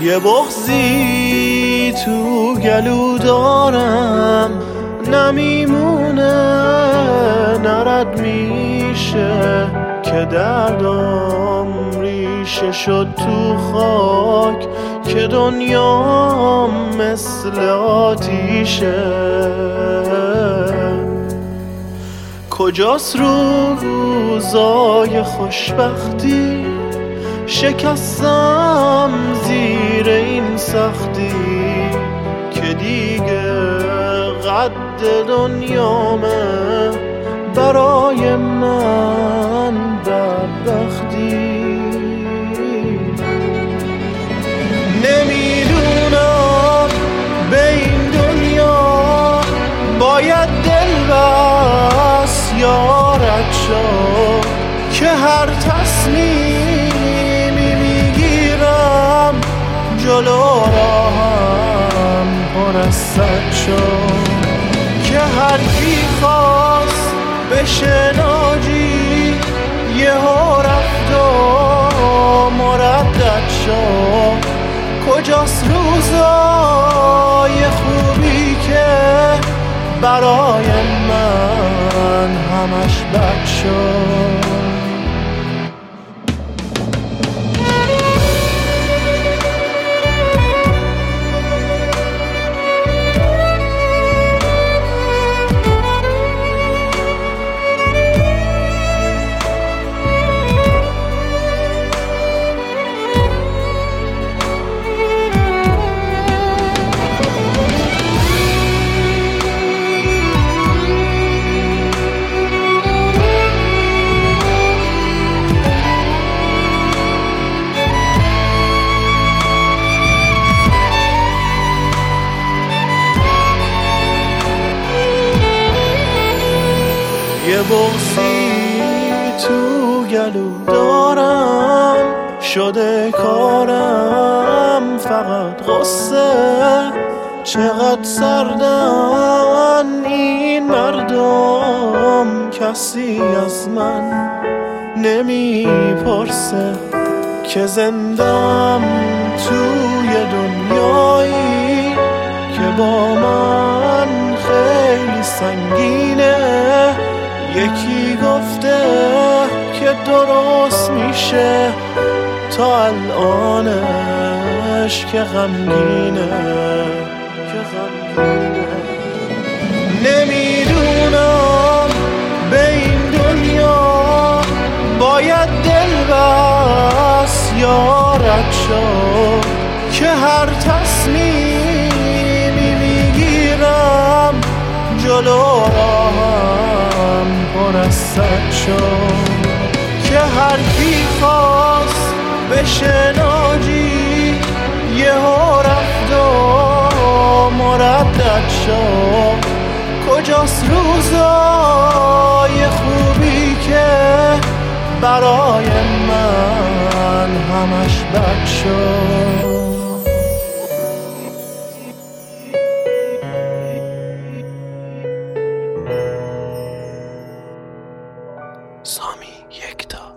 یه بغضی تو گلو دارم نمیمونه نرد میشه که دردم ریشه شد تو خاک که دنیام مثل آتیشه کجاست روزای خوشبختی شکستم زیر این سختی که دیگه قد دنیامه برای من بدبختی نمیدونم به این دنیا باید دل بس یارت شد که هر تصمیمی میگیرم جلو راهم پر از سد شد که هر کی خواست بشه ناجی یهو رفت و مردد شد کجاست روزای خوبی که برای من همش بد شد یه بغضی تو گلو دارم شده کارم فقط غصه چقدر سردن این مردم کسی از من نمیپرسه که زندم توی دنیایی که با من خیلی سنگینه یکی گفته که درست میشه تا الانش که غمگینه نمیدونم به این دنیا باید دل بس یارت شد که هر تصمیمی میگیرم جلو راهم پر از سد شد که هر کی خواست بشه ناجی یهو رفت و مردد شد کجاست روزای خوبی که برای من همش بد شد سامی یکتا